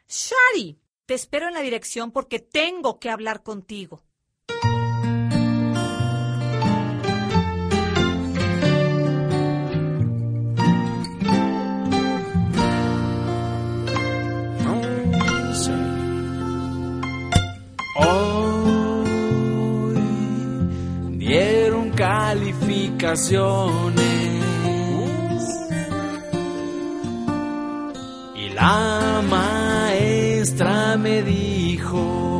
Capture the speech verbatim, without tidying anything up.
Shari, te espero en la dirección porque tengo que hablar contigo. Hoy dieron calificaciones y la maestra me dijo: